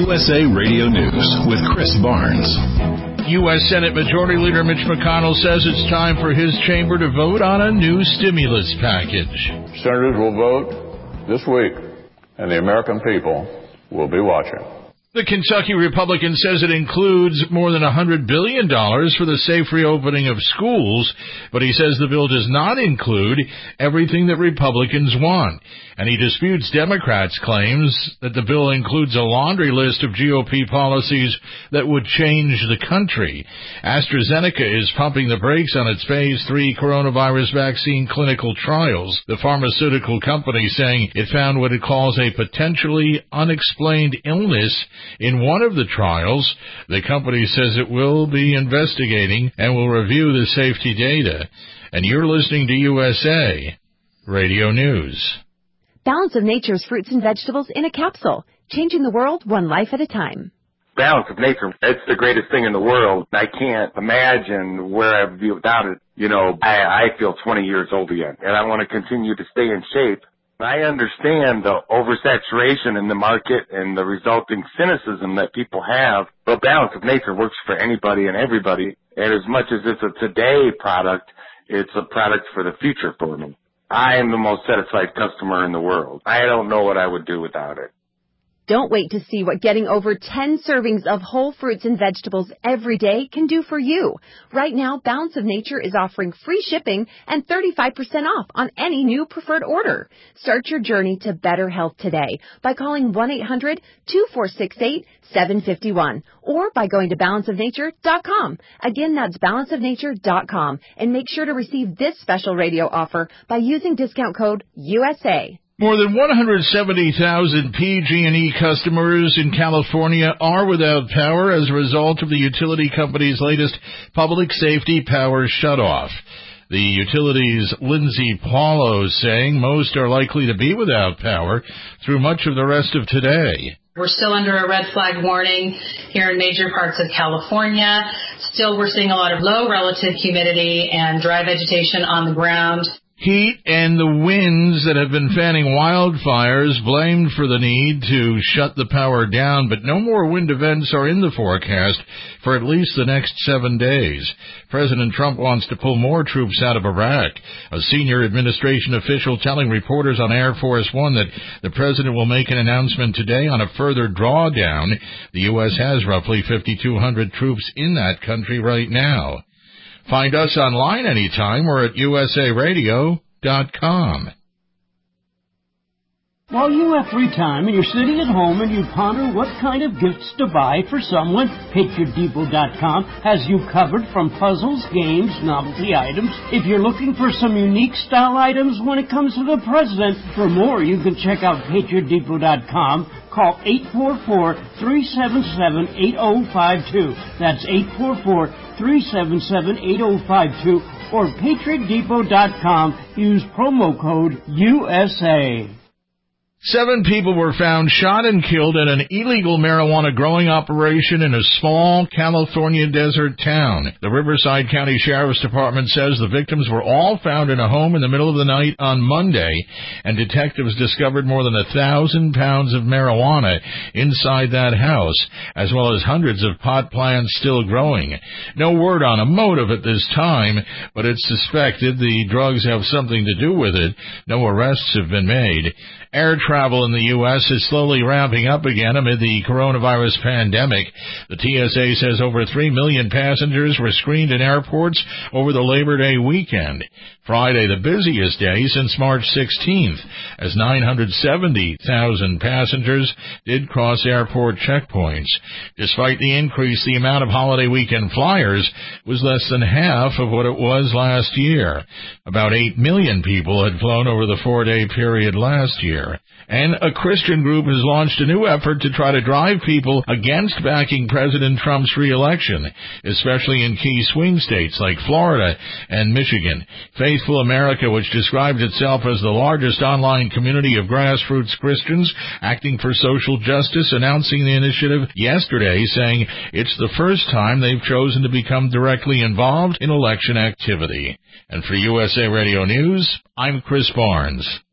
USA Radio News with Chris Barnes. U.S. Senate Majority Leader Mitch McConnell says it's time for his chamber to vote on a new stimulus package. Senators will vote this week, and the American people will be watching. The Kentucky Republican says it includes more than $100 billion for the safe reopening of schools, but he says the bill does not include everything that Republicans want. And he disputes Democrats' claims that the bill includes a laundry list of GOP policies that would change the country. AstraZeneca is pumping the brakes on its phase 3 coronavirus vaccine clinical trials. The pharmaceutical company saying it found what it calls a potentially unexplained illness in one of the trials. The company says it will be investigating and will review the safety data. And you're listening to USA Radio News. Balance of Nature's fruits and vegetables in a capsule, changing the world one life at a time. Balance of Nature, it's the greatest thing in the world. I can't imagine where I'd be without it. You know, I feel 20 years old again, and I want to continue to stay in shape. I understand the oversaturation in the market and the resulting cynicism that people have, but Balance of Nature works for anybody and everybody. And as much as it's a today product, it's a product for the future for me. I am the most satisfied customer in the world. I don't know what I would do without it. Don't wait to see what getting over 10 servings of whole fruits and vegetables every day can do for you. Right now, Balance of Nature is offering free shipping and 35% off on any new preferred order. Start your journey to better health today by calling 1-800-2468-751 or by going to balanceofnature.com. Again, that's balanceofnature.com. And make sure to receive this special radio offer by using discount code USA. More than 170,000 PG&E customers in California are without power as a result of the utility company's latest public safety power shutoff. The utility's Lindsay Paulo saying most are likely to be without power through much of the rest of today. We're still under a red flag warning here in major parts of California. Still, we're seeing a lot of low relative humidity and dry vegetation on the ground. Heat and the winds that have been fanning wildfires blamed for the need to shut the power down, but no more wind events are in the forecast for at least the next 7 days. President Trump wants to pull more troops out of Iraq. A senior administration official telling reporters on Air Force One that the president will make an announcement today on a further drawdown. The U.S. has roughly 5,200 troops in that country right now. Find us online anytime. We're at usaradio.com. While you have free time and you're sitting at home and you ponder what kind of gifts to buy for someone, PatriotDepot.com has you covered from puzzles, games, novelty items. If you're looking for some unique style items when it comes to the president, for more you can check out PatriotDepot.com. Call 844-377-8052. That's 844-377-8052 or PatriotDepot.com. Use promo code USA. 7 people were found shot and killed at an illegal marijuana growing operation in a small California desert town. The Riverside County Sheriff's Department says the victims were all found in a home in the middle of the night on Monday, and detectives discovered more than 1,000 pounds of marijuana inside that house, as well as hundreds of pot plants still growing. No word on a motive at this time, but it's suspected the drugs have something to do with it. No arrests have been made. Air travel in the U.S. is slowly ramping up again amid the coronavirus pandemic. The TSA says over 3 million passengers were screened in airports over the Labor Day weekend. Friday, the busiest day since March 16th, as 970,000 passengers did cross airport checkpoints. Despite the increase, the amount of holiday weekend flyers was less than half of what it was last year. About 8 million people had flown over the 4-day period last year. And a Christian group has launched a new effort to try to drive people against backing President Trump's re-election, especially in key swing states like Florida and Michigan. Faithful America, which describes itself as the largest online community of grassroots Christians acting for social justice, announcing the initiative yesterday, saying it's the first time they've chosen to become directly involved in election activity. And for USA Radio News, I'm Chris Barnes.